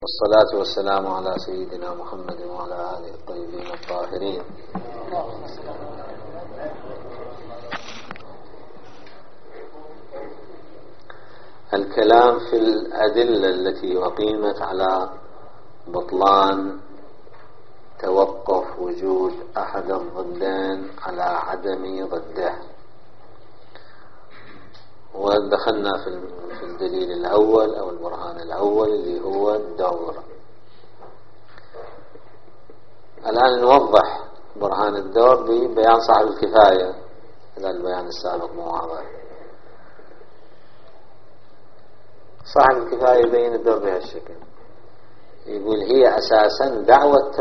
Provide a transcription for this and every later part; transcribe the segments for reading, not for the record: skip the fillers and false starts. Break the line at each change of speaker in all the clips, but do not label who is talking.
والصلاة والسلام على سيدنا محمد وعلى آله الطيبين الطاهرين. الكلام في الأدلة التي أقيمت على بطلان توقف وجود أحد الضدين على عدم ضده، ودخلنا في الدليل الأول أو البرهان الأول اللي هو الدور. الآن نوضح برهان الدور ببيان صاحب الكفاية إلى البيان السابق مو واضح. صاحب الكفاية يبين الدور بهالشكل، يقول هي أساسا دعوة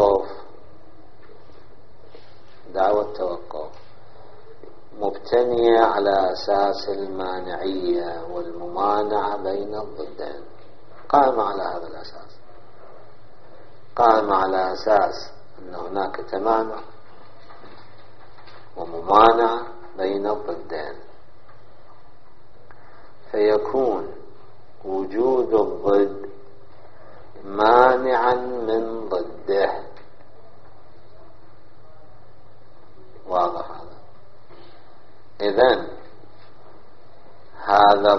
توقف مبتنية على أساس المانعية والممانعة بين الضدين، قائمة على هذا الأساس، قائمة على أساس أن هناك تمانع وممانعة بين الضدين، فيكون وجود الضد مانعا من ضده. واضح هذا؟ إذن هذا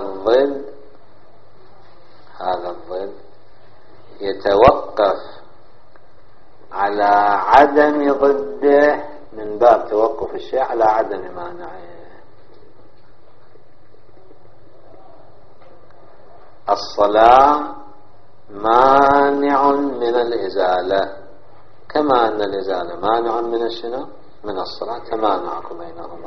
الضد يتوقف على عدم ضده من باب توقف الشيء على عدم مانعه. الصلاة مانع من الإزالة، كما أن الإزالة مانع من الشنو؟ من الصلاة، تمانع بينهما.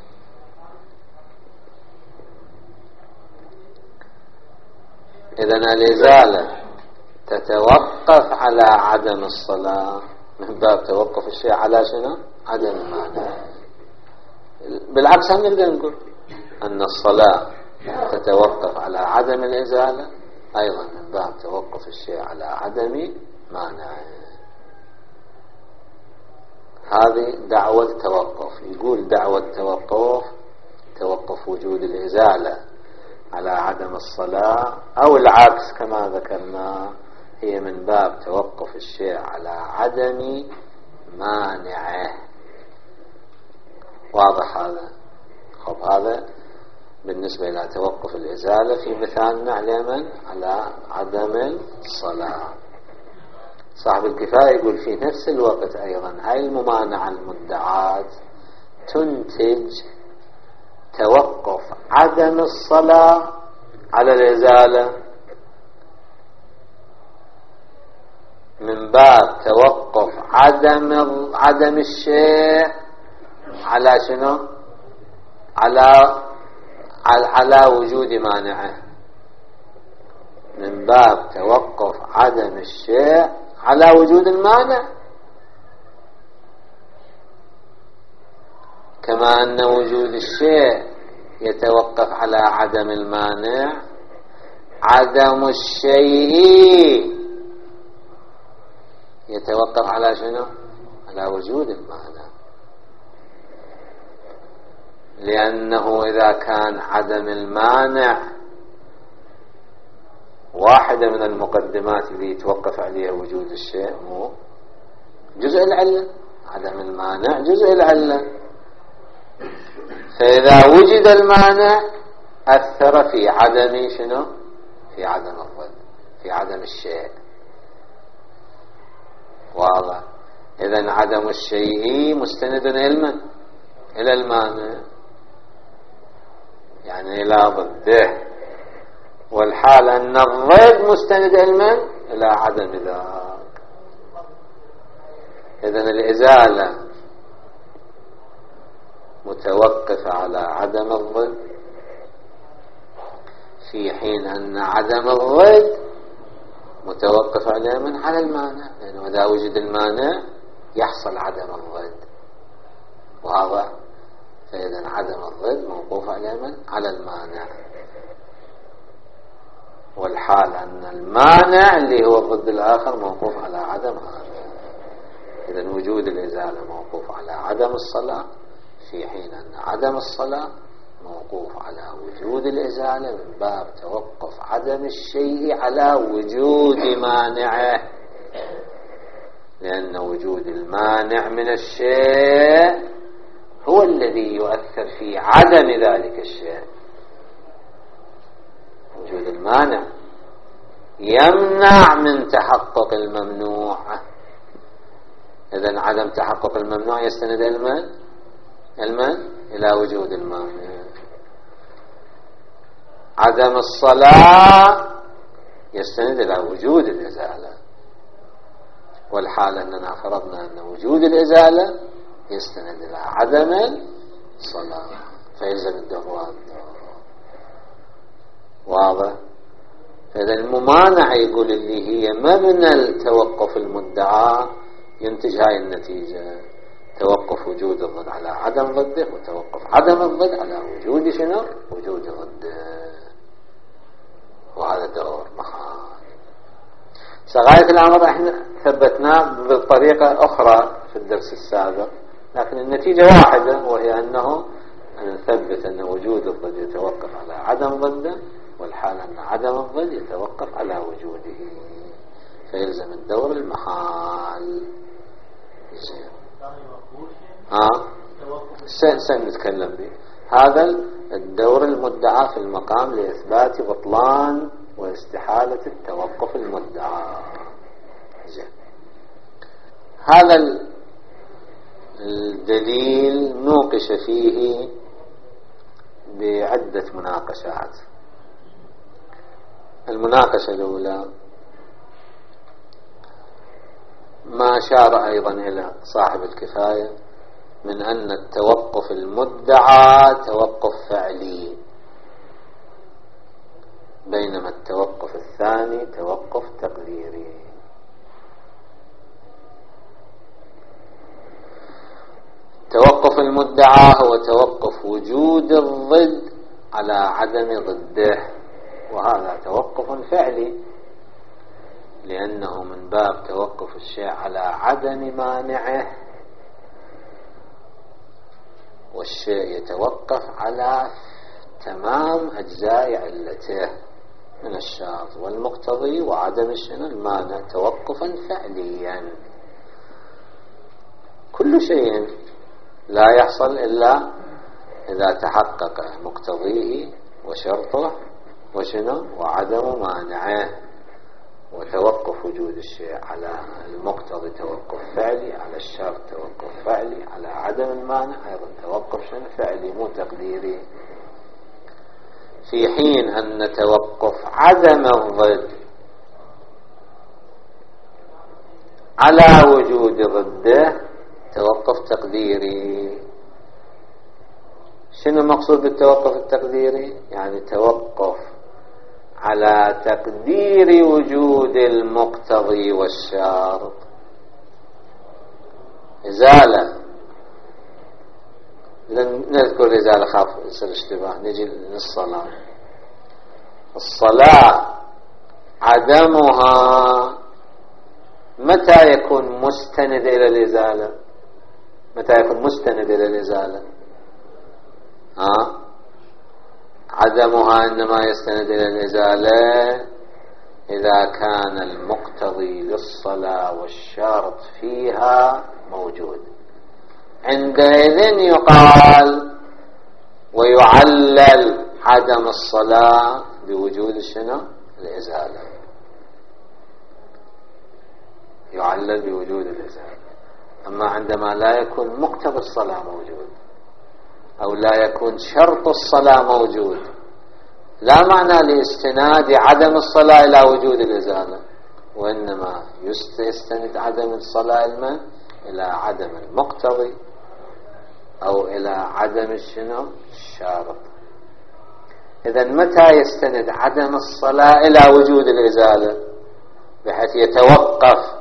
إذن الإزالة تتوقف على عدم الصلاة من باب توقف الشيء على شنو؟ عدم المانع. بالعكس هم نقدر نقول أن الصلاة تتوقف على عدم الإزالة أيضا من باب توقف الشيء على عدم مانع. هذه دعوة توقف. يقول دعوة توقف وجود الإزالة على عدم الصلاة، أو العكس كما ذكرنا، هي من باب توقف الشيء على عدم مانعه. واضح هذا؟ خب هذا بالنسبة إلى توقف الإزالة في مثالنا على عدم الصلاة. صاحب الكفاية يقول في نفس الوقت أيضا هاي الممانعة المدعاة تنتج توقف عدم الصلاة على الإزالة من باب توقف عدم الشيء على شنو؟ على وجود مانعه، من باب توقف عدم الشيء على وجود المانع، كما أن وجود الشيء يتوقف على عدم المانع، عدم الشيء يتوقف على شنو؟ على وجود المانع. لأنه إذا كان عدم المانع واحدة من المقدمات اللي يتوقف عليها وجود الشيء، مو جزء العلة، عدم المانع جزء العلة. فإذا وجد المانع أثر في عدم شنو؟ في عدم الضد، في عدم الشيء. واضح؟ إذن عدم الشيء مستند إلى المانع، يعني إلى ضده، والحال أن الضد مستند إلى عدم ذاك. إذن الإزالة متوقفة على عدم الضد، في حين أن عدم الضد متوقف على المانع، لأنه إذا وجد المانع يحصل عدم الضد. واضح؟ فإذا عدم الضد موقوف على المانع، والحال أن المانع اللي هو الضد الآخر موقوف على عدم هذا. إذن وجود الإزالة موقوف على عدم الصلاة، في حين أن عدم الصلاة موقوف على وجود الإزالة من باب توقف عدم الشيء على وجود مانعه، لأن وجود المانع من الشيء هو الذي يؤثر في عدم ذلك الشيء. وجود المانع يمنع من تحقق الممنوع. إذن عدم تحقق الممنوع يستند إلى وجود المانع. عدم الصلاة يستند إلى وجود الإزالة، والحال أننا فرضنا أن وجود الإزالة يستند إلى عدم الصلاة، فيلزم الدور. واضح؟ إذا الممانعة يقول اللي هي مبنى التوقف المدعى ينتج هاي النتيجة: توقف وجود الضد على عدم ضده، وتوقف عدم الضد على وجود شنو؟ وجود ضده. وهذا دور محال. غاية الأمر احنا ثبتناه بطريقة أخرى في الدرس السابق، لكن النتيجة واحدة، وهي أنه نثبت أن وجود الضد يتوقف على عدم ضده، والحال أن عدم الضد يتوقف على وجوده، فيلزم الدور المحال. سنتكلم به. هذا الدور المدعى في المقام لإثبات بطلان واستحالة التوقف المدعى. هذا الدليل نوقش فيه بعدة مناقشات. المناقشة الأولى ما أشار أيضا إلى صاحب الكفاية من أن التوقف المدعى توقف فعلي، بينما التوقف الثاني توقف تقديري. توقف المدعى هو توقف وجود الضد على عدم ضده، وهذا توقف فعلي، لأنه من باب توقف الشيء على عدم مانعه، والشيء يتوقف على تمام أجزاء علته من الشرط والمقتضي وعدم المانع، توقفا فعليا. كل شيء لا يحصل إلا إذا تحقق مقتضيه وشرطه وعدم مانعه. وتوقف وجود الشيء على المقتضي توقف فعلي، على الشرط توقف فعلي، على عدم المانع أيضا توقف فعلي مو تقديري. في حين أن توقف عدم الضد على وجود ضده توقف تقديري. شنو المقصود بالتوقف التقديري؟ يعني توقف على تقدير وجود المقتضي والشرط. إزالة، نذكر إزالة خاف يصير اشتباه. نجي للصلاة. الصلاة عدمها متى يكون مستند إلى الإزالة؟ متى يكون مستند إلى الإزالة؟ عدمها إنما يستند إلى الإزالة إذا كان المقتضي للصلاة والشرط فيها موجود. عندئذ يقال ويعلل عدم الصلاة بوجود الإزالة. يعلل بوجود الإزالة. أما عندما لا يكون مقتضى الصلاة موجود أو لا يكون شرط الصلاة موجود، لا معنى لاستناد عدم الصلاة إلى وجود الإزالة، وإنما يستند عدم الصلاة إلى عدم المقتضي أو إلى عدم الشارط. إذن متى يستند عدم الصلاة إلى وجود الإزالة بحيث يتوقف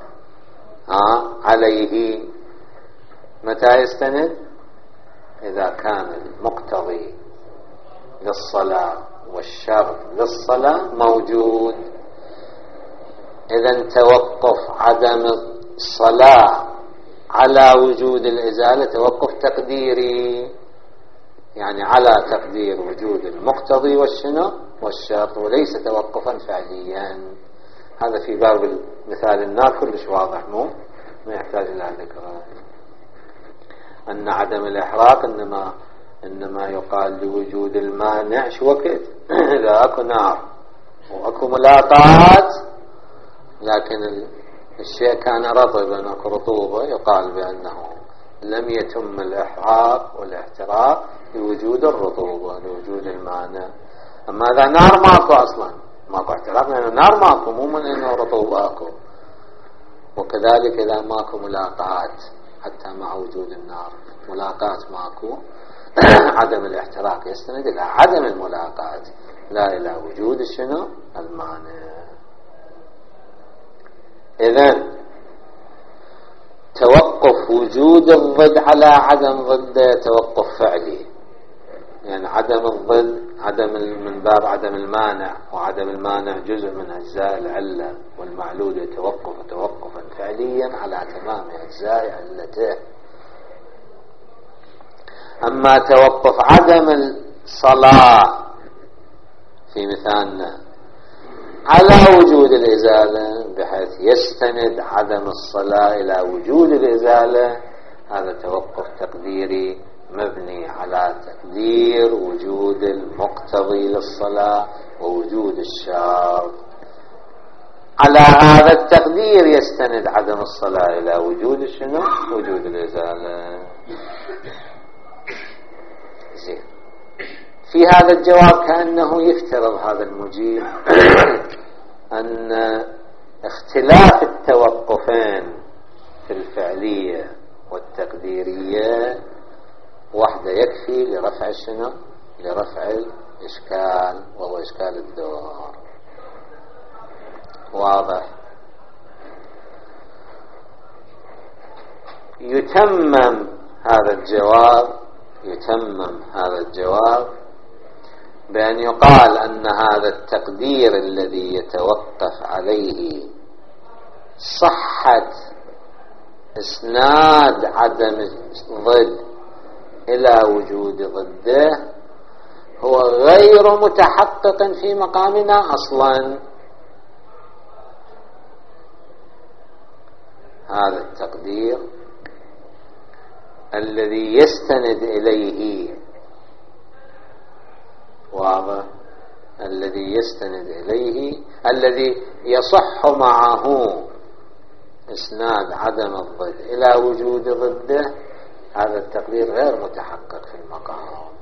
عليه؟ متى يستند؟ إذا كان المقتضي للصلاة والشرط للصلاة موجود. إذن توقف عدم الصلاة على وجود الإزالة توقف تقديري، يعني على تقدير وجود المقتضي والشرط، وليس توقفا فعليا. هذا في باب مثال النار كلش واضح، ما يحتاج إلى ذكر. أن عدم الإحراق إنما يقال لوجود المانع. شو وقت إذا أكو نار وأكو ملاطات لكن الشيء كان رطبا، أكو رطوبة، يقال بأنه لم يتم الإحراق والاحتراق لوجود الرطوبة، لوجود المانع. أما إذا نار ماكو أصلا، ماكو احتراق، لأن النار ماكو، مو من إنه رطوبة أكو. وكذلك إذا ماكو ملاقات حتى مع وجود النار، ملاقات ماكو، عدم الاحتراق يستند إلى عدم الملاقات لا إلى وجود المانع. إذن توقف وجود الضد على عدم ضده توقف فعلي، يعني عدم الضد من باب عدم المانع، وعدم المانع جزء من أجزاء العلة، والمعلول يتوقف توقفا فعليا على تمام أجزاء علته. أما توقف عدم الصلاة في مثالنا على وجود الإزالة بحيث يستند عدم الصلاة إلى وجود الإزالة، هذا توقف تقديري مبني على تقدير وجود المقتضي للصلاة ووجود الشرط. على هذا التقدير يستند عدم الصلاة إلى وجود وجود الإزالة. زين. في هذا الجواب كأنه يفترض هذا المجيب أن اختلاف التوقفين في الفعلية والتقديرية واحدة يكفي لرفع لرفع الإشكال، وهو إشكال الدور. واضح؟ يتمم هذا الجواب بأن يقال أن هذا التقدير الذي يتوقف عليه صحة إسناد عدم الضد إلى وجود ضده هو غير متحقق في مقامنا أصلا. هذا التقدير الذي يستند إليه، واضح، الذي يستند إليه، الذي يصح معه إسناد عدم الضد إلى وجود ضده، هذا التقدير غير متحقق في المقام.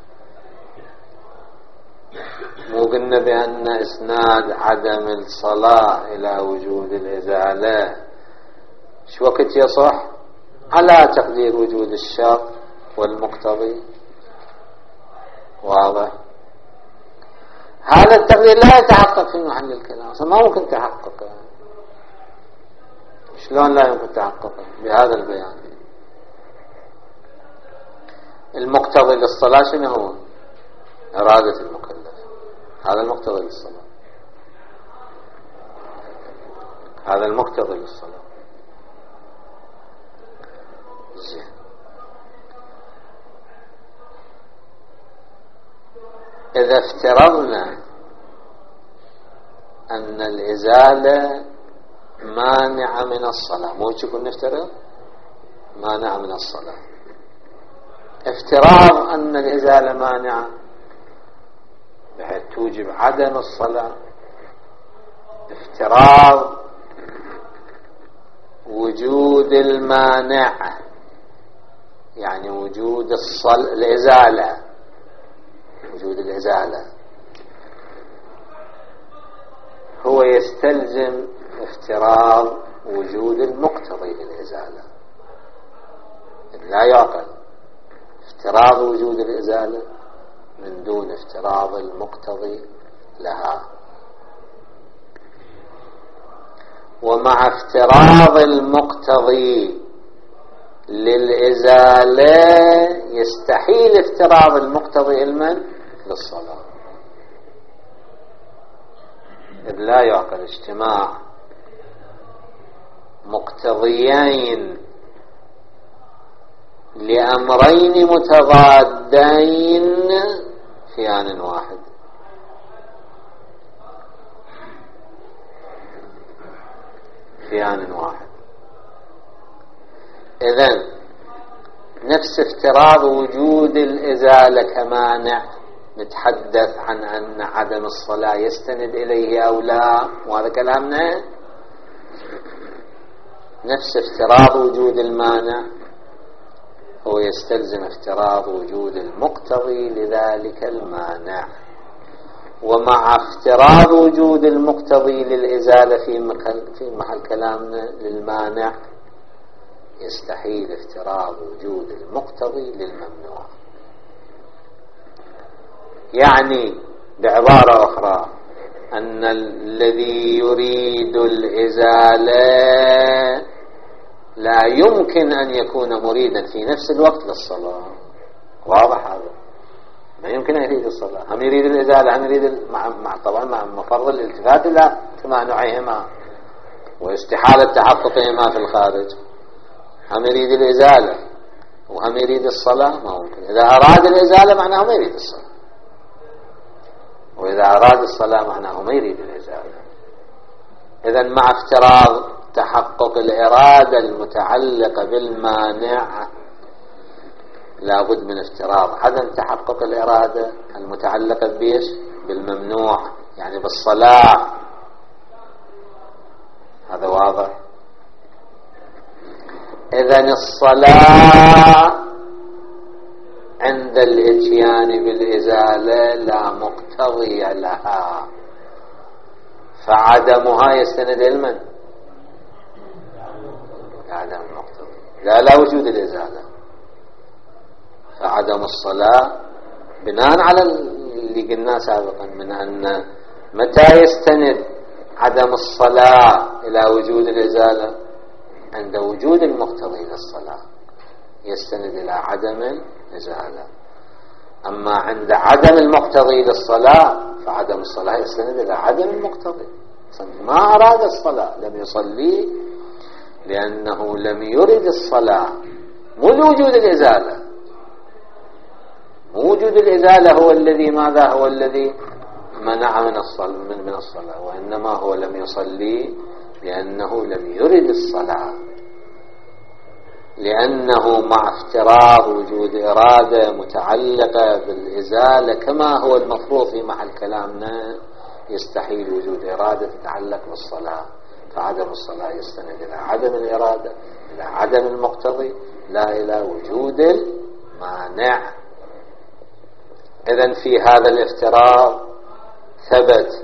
مو قلنا بأن إسناد عدم الصلاة إلى وجود الإزالة شو وقت يصح؟ على تقدير وجود الشرط والمقتضي. واضح؟ هذا التقدير لا يتحقق في محل الكلام، ما ممكن تحققه. شلون لا يمكن تحققه؟ بهذا البيان. المقتضي للصلاة شنو هو؟ إرادة المكلف، هذا المقتضي للصلاة، هذا المقتضي للصلاة. زين. إذا افترضنا أن الإزالة مانعة من الصلاة، مو شكون نفترض مانعة من الصلاة، افتراض أن الإزالة مانعة بحيث توجب عدم الصلاة، افتراض وجود المانع يعني وجود الإزالة، وجود الإزالة هو يستلزم افتراض وجود المقتضي للإزالة. لا يعقل افتراض وجود الإزالة من دون افتراض المقتضي لها. ومع افتراض المقتضي للإزالة يستحيل افتراض المقتضي للصلاة، إذ لا يعقل اجتماع مقتضيين لأمرين متضادين في آن واحد. في آن واحد. إذن نفس افتراض وجود الإزالة كمانع نتحدث عن أن عدم الصلاة يستند إليه أو لا، وهذا كلامنا. نفس افتراض وجود المانع هو يستلزم افتراض وجود المقتضي لذلك المانع، ومع افتراض وجود المقتضي للإزالة في محل كلامنا للمانع يستحيل افتراض وجود المقتضي للممنوع. يعني بعبارة أخرى أن الذي يريد الإزالة لا يمكن أن يكون مريدا في نفس الوقت للصلاة. واضح هذا؟ ما يمكن أن يريد الصلاة، هم يريد الإزالة، هم يريد طبعا مع مفرض الالتفات إلى تمانعهما واستحالة تحققهما في الخارج. هم يريد الإزالة وهم يريد الصلاة، ما ممكن. إذا أراد الإزالة معناه ما يريد الصلاة، وإذا أراد الصلاة معناه ما يريد الإزالة. إذن مع افتراض تحقق الإرادة المتعلقة بالمانع لا بد من افتراض عدم تحقق الإرادة المتعلقة بيش؟ بالممنوع، يعني بالصلاة. هذا واضح. إذن الصلاة عند الإتيان بالإزالة لا مقتضي لها، فعدمها يستند المن؟ عدم المقتضي، لا وجود الإزالة. فعدم الصلاة بناء على اللي قلناه سابقا من أن متى يستند عدم الصلاة إلى وجود الإزالة؟ عند وجود المقتضي للصلاة يستند إلى عدم الإزالة. أما عند عدم المقتضي للصلاة فعدم الصلاة يستند إلى عدم المقتضي. ما أراد الصلاة، لم يصلي لأنه لم يرد الصلاة، مو لوجود الإزالة. وجود الإزالة هو الذي ماذا؟ هو الذي منع من الصلاة، وإنما هو لم يصلي لأنه لم يرد الصلاة، لأنه مع افتراض وجود إرادة متعلقة بالإزالة كما هو المفروض في محل كلامنا يستحيل وجود إرادة تتعلق بالصلاة. فعدم الصلاة يستند إلى عدم الإرادة، إلى عدم المقتضي، لا إلى وجود المانع. إذن في هذا الافتراض ثبت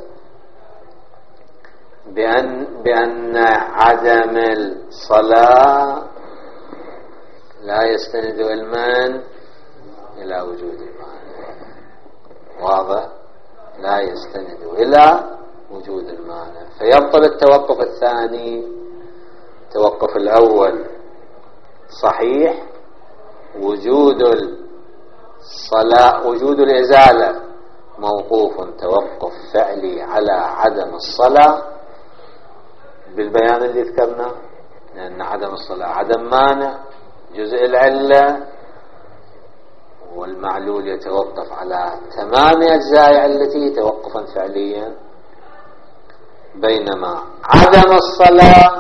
بأن عدم الصلاة لا يستند علما إلى وجود المانع. واضح؟ لا يستند إلى وجود المانع، فيبطل التوقف الثاني. التوقف الأول صحيح، وجود الصلاة وجود الإزالة موقوف توقف فعلي على عدم الصلاة بالبيان اللي ذكرنا، لأن عدم الصلاة عدم مانع جزء العلة، والمعلول يتوقف على تمام أجزاء علته توقفا فعليا، بينما عدم الصلاة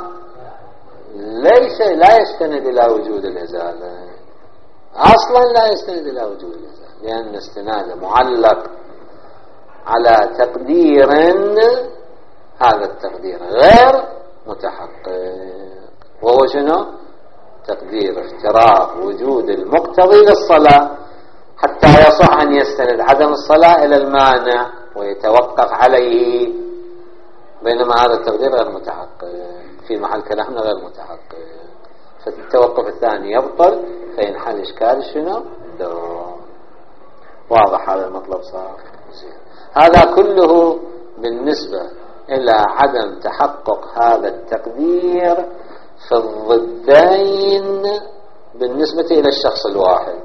لا يستند إلى وجود الإزالة أصلا، لا يستند إلى وجود الإزالة، لأن استناده معلق على تقدير، هذا التقدير غير متحقق، وهو شنو؟ تقدير افتراض وجود المقتضي للصلاة حتى يصح أن يستند عدم الصلاة إلى المانع ويتوقف عليه، بينما هذا التقدير غير متحقق في محل كلامنا، غير متحقق. فالتوقف الثاني يبطل، فينحل إشكال شنو؟ الدوام. واضح هذا المطلب صار؟ هذا كله بالنسبة إلى عدم تحقق هذا التقدير في الضدين بالنسبة إلى الشخص الواحد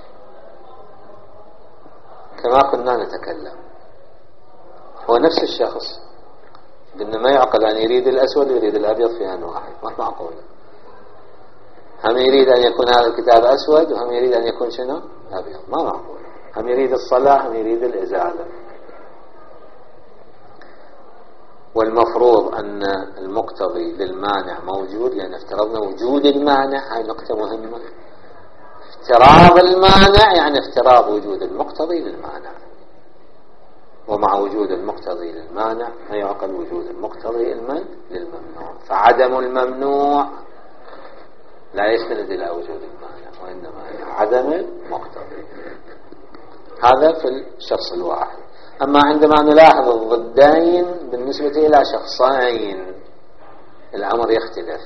كما كنا نتكلم. هو نفس الشخص، قلنا ما يعقل أن يريد الأسود ويريد الأبيض في آن واحد، ما معقول. هم يريد أن يكون هذا الكتاب أسود وهم يريد أن يكون شنو أبيض، ما معقول. هم يريد الصلاح هم يريد الإزالة. والمفروض أن المقتضي للمانع موجود، لأن افترضنا وجود المانع، هاي نقطة مهمة. افتراض المانع يعني افتراض وجود المقتضي للمانع، ومع وجود المقتضي للمانع ما يعقل وجود المقتضي للممنوع. فعدم الممنوع لا يستند إلى وجود المانع، وإنما عدم المقتضي. هذا في الشخص الواحد. أما عندما نلاحظ الضدين بالنسبة إلى شخصين الأمر يختلف.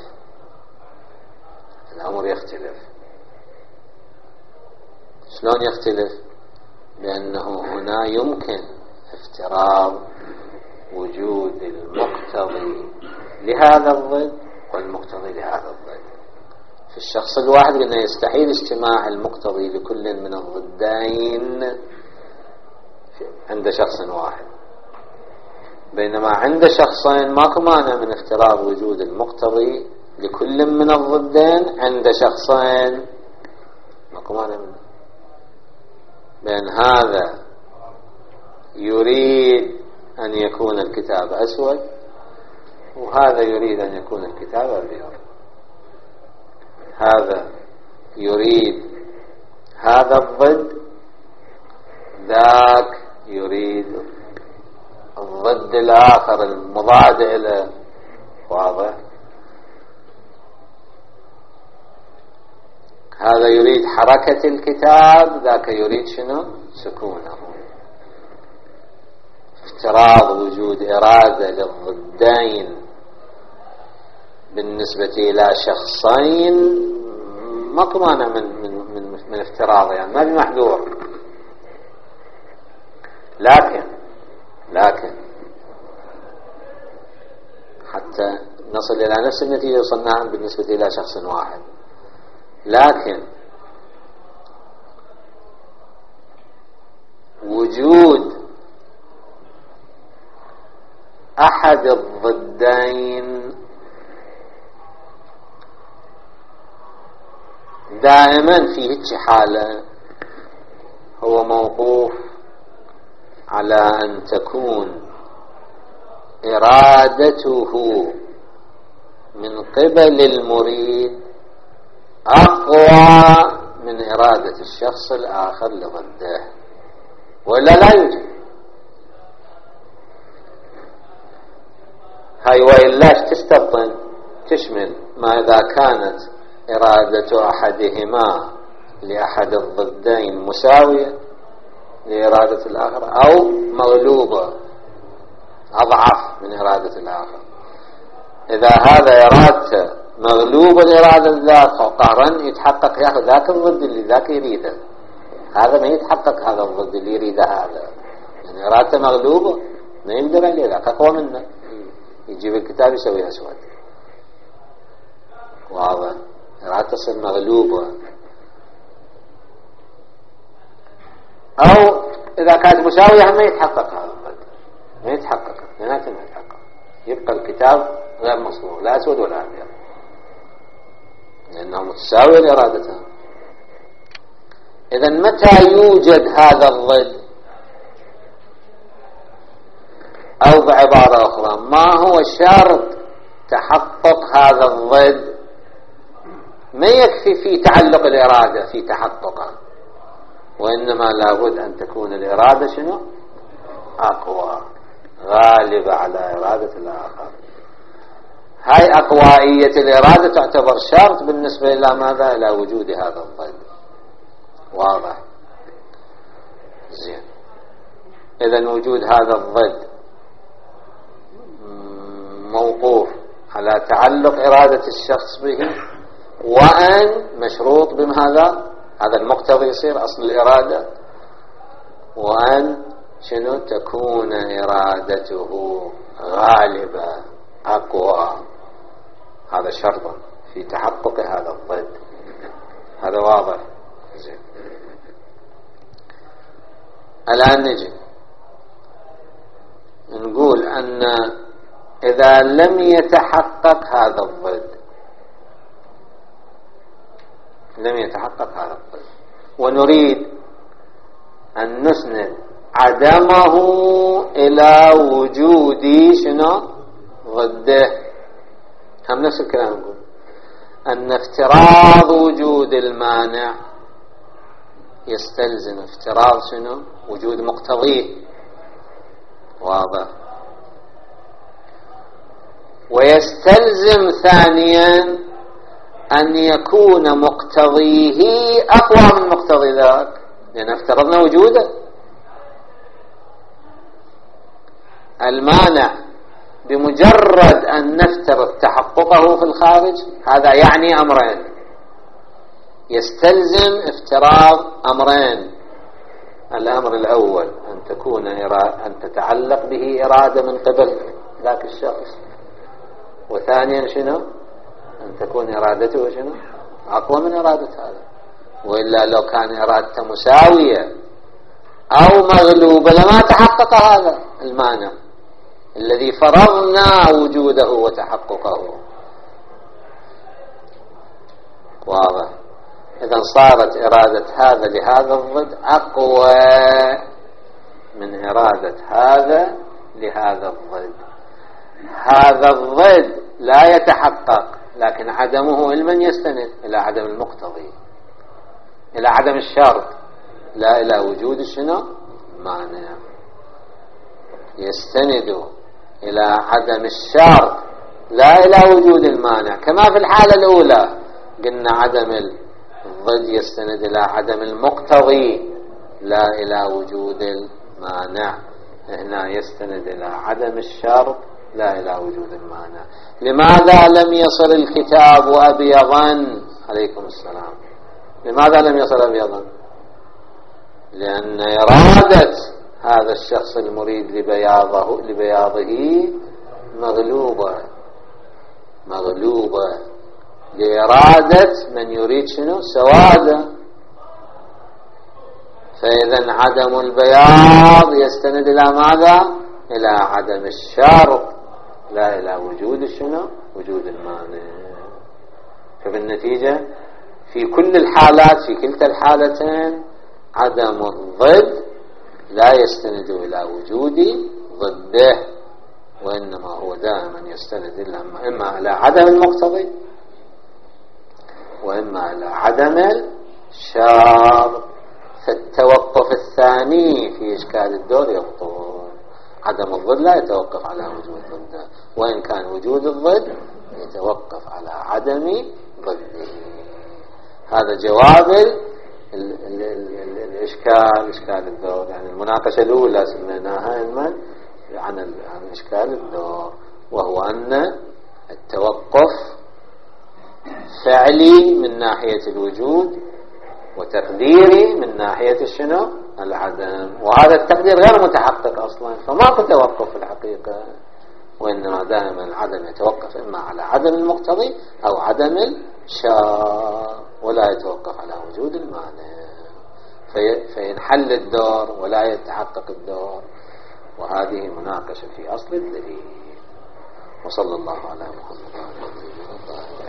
شلون يختلف؟ بأنه هنا يمكن افتراض وجود المقتضي لهذا الضد والمقتضي لهذا الضد. في الشخص الواحد قلنا يستحيل اجتماع المقتضي لكل من الضدين عند شخص واحد، بينما عند شخصين ماكو مانع من افتراض وجود المقتضي لكل من الضدين عند شخصين، ماكو مانع منه. بين هذا يريد أن يكون الكتاب أسود وهذا يريد أن يكون الكتاب أبيض. هذا يريد هذا الضد، ذاك يريد الضد الآخر المضاد له. واضح؟ هذا يريد حركة الكتاب، ذاك يريد شنو؟ سكونه. افتراض وجود إرادة للضدين بالنسبة إلى شخصين ماكو مانع من افتراضه، يعني ما بمحذور. لكن حتى نصل إلى نفس النتيجة وصلناها بالنسبة إلى شخص واحد، لكن وجود أحد الضدين دائما في هيك حالة هو موقوف على أن تكون إرادته من قبل المريد أقوى من إرادة الشخص الآخر لضده، ولا لا يوجد. هاي وإلاش تستبطن تشمل ما إذا كانت إرادة أحدهما لأحد الضدين مساوية لإرادة الآخر أو مغلوبة أضعف من إرادة الآخر. إذا هذا إرادته مغلوبة لإرادة الآخر قهرا يتحقق ياخذ ذاك الضد اللي ذاك يريده، هذا ما يتحقق هذا الضد اللي يريده هذا، يعني إرادته مغلوبة ما يقدر عليه، ذاك أقوى منه، يجيب الكتاب يسوي أسود. واضح؟ إرادته تصير مغلوبة. أو إذا كانت مساوية ما يتحقق هذا الضد، ما يتحقق، لأنه ما يتحقق، يبقى الكتاب غير مصنوع لا أسود ولا أبيض لأنه متساوية لإرادتها. إذن متى يوجد هذا الضد؟ أو بعبارة أخرى، ما هو شرط تحقق هذا الضد؟ ما يكفي في تعلق الإرادة في تحققها، وإنما لابد أن تكون الإرادة شنو؟ أقوى، غالبة على إرادة الآخر. هاي أقوائية الإرادة تعتبر شرط بالنسبة إلى ماذا؟ إلى وجود هذا الضد. واضح؟ زين. إذن وجود هذا الضد موقوف على تعلق إرادة الشخص به، وأن مشروط بماذا؟ هذا المقتضي يصير أصل الإرادة، وأن شنو؟ تكون إرادته غالبة أقوى. هذا شرط في تحقق هذا الضد. هذا واضح؟ زين. الآن نجي نقول أن إذا لم يتحقق هذا الضد لم يتحقق هذا الضد، ونريد أن نسند عدمه إلى وجود شنو ضده. هم نفس الكلام نقول أن افتراض وجود المانع يستلزم افتراض شنو وجود مقتضيه، واضح. ويستلزم ثانيا أن يكون مقتضيه أقوى من مقتضي ذاك، لأن افترضنا وجوده. المانع بمجرد أن نفترض تحققه في الخارج هذا يعني أمرين، يستلزم افتراض أمرين. الأمر الأول أن تتعلق به إرادة من قبل ذاك الشخص، وثانيا شنو أن تكون إرادته شنو أقوى من إرادة هذا، وإلا لو كان إرادته مساوية أو مغلوبة لما تحقق هذا المانع الذي فرضنا وجوده وتحققه، واضح. إذا صارت إرادة هذا لهذا الضد أقوى من إرادة هذا لهذا الضد. هذا الضد لا يتحقق، لكن عدمه علما يستند إلى عدم المقتضي، إلى عدم الشرط، لا إلى وجود شنو مانع. يستند إلى عدم الشرط لا إلى وجود المانع، كما في الحالة الأولى قلنا عدم الضد يستند إلى عدم المقتضي لا إلى وجود المانع. هنا يستند إلى عدم الشرط لا إلى وجود المانع. لماذا لم يصل الكتاب أبيضا؟ عليكم السلام. لماذا لم يصل أبيضا؟ لأن إرادة هذا الشخص المريد لبياضه مغلوبة لإرادة من يريد شنو سواده. فإذا عدم البياض يستند إلى ماذا؟ إلى عدم الشرط لا إلى وجود شنو وجود المانع. فبالنتيجة في كل الحالات، في كلتا الحالتين، عدم الضد لا يستند إلى وجود ضده، وإنما هو دائما يستند إما إلى عدم المقتضي وإما إلى عدم الشرط. فالتوقف الثاني في إشكال الدور يبطل. عدم الضد لا يتوقف على وجود ضده، وإن كان وجود الضد يتوقف على عدم ضده. هذا جواب الإشكال، إشكال الدور. يعني المناقشة الأولى سميناها علما عن إشكال الدور، وهو أن التوقف فعلي من ناحية الوجود وتقديري من ناحية الشنو العدم، وهذا التقدير غير متحقق أصلا، فما توقف في الحقيقة، وإنما دائما العدم يتوقف إما على عدم المقتضي أو عدم الشرط، ولا يتوقف على وجود المانع. فينحل الدور ولا يتحقق الدور، وهذه مناقشة في أصل الدليل. وصلى الله على محمد وعلى آله وصحبه.